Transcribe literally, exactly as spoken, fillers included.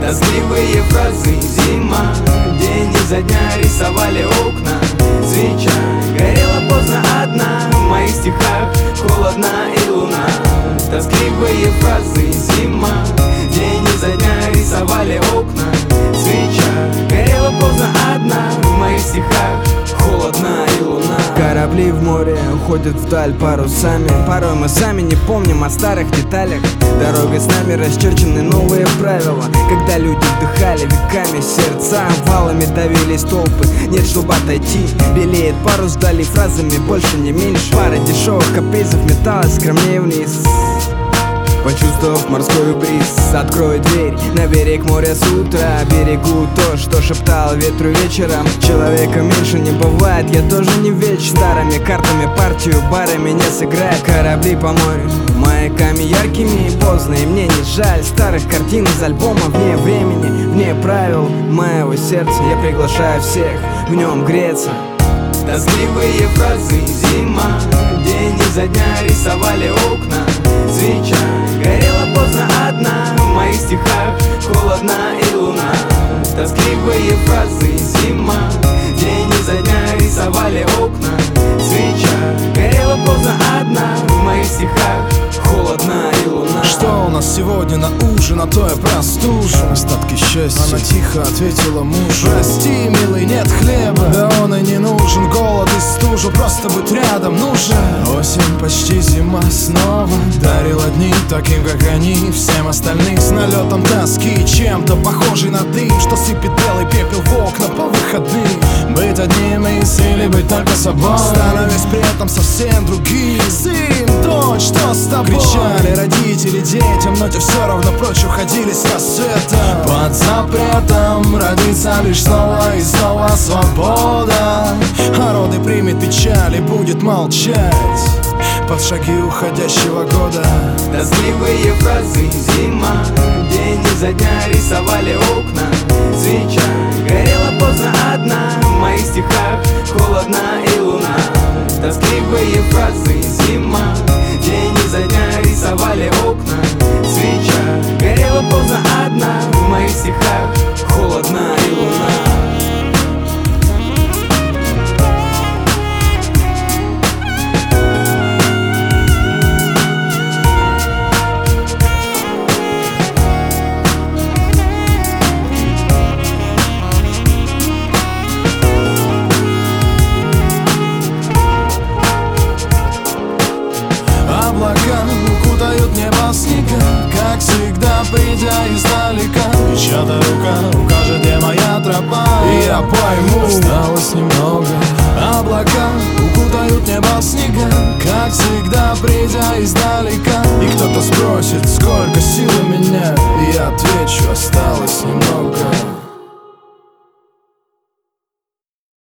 Тоскливые фразы, зима, день изо дня рисовали окна. Свеча горела поздно одна, в моих стихах холодна и луна. Тоскливые фразы, зима, день изо дня рисовали окна. Свеча горела поздно одна, в моих стихах холодна и луна. Корабли в море уходят вдаль парусами. Порой мы сами не помним о старых деталях. Дорогой с нами расчерчены новые правила. Когда люди вдыхали веками, сердца валами давились толпы. Нет, чтобы отойти, белеет парус вдали, фразами больше не меньше. Пара дешевых капризов металась скромнее вниз. Почувствовав морской бриз, открою дверь на берег моря с утра. Берегу то, что шептал ветру вечером. Человека меньше не бывает, я тоже не веч. Старыми картами партию барами не сыграет. Корабли по морю маяками яркими, поздно, и мне не жаль старых картин из альбома. Вне времени, вне правил моего сердца. Я приглашаю всех в нем греться. Тоскливые фразы, зима, день изо дня рисовали окна. Свеча горела поздно одна, в моих стихах холодна и луна. Тоскливые фразы, зима, день изо дня рисовали окна. Свеча горела поздно одна, в моих стихах холодна и луна. Что у нас сегодня на ужин, а то я простужен. Остатки счастья, она тихо ответила мужу: прости, милый, нет хлеба. Да он и не нужен, голод и стужа, просто быть рядом нужен. Осень, почти зима снова дарила дни таким, как они, всем остальным с налетом тоски, чем-то похожий на дым, что сыпет белый пепел в окна по выходным. Быть одним из или быть только собой, становясь при этом совсем другим. Сын, дочь, что с тобой? Кричали родители детям, но те все равно прочь уходили с рассветом. Под запретом родится лишь снова и снова свобода. А роды примет печаль и будет молчать под шаги уходящего года. Тоскливые фразы, зима, день изо дня рисовали окна. Свеча горела поздно одна, в моих стихах холодна и луна. Тоскливые фразы, зима, день изо дня рисовали окна. Свеча горела поздно одна, в моих стихах холодна и луна. Облака укутают небо снега, как всегда, придя издалека. И чья-то рука укажет, где моя тропа, и я пойму, осталось немного. Облака укутают небо снега, как всегда, придя издалека. И кто-то спросит, сколько сил у меня, и я отвечу, осталось немного.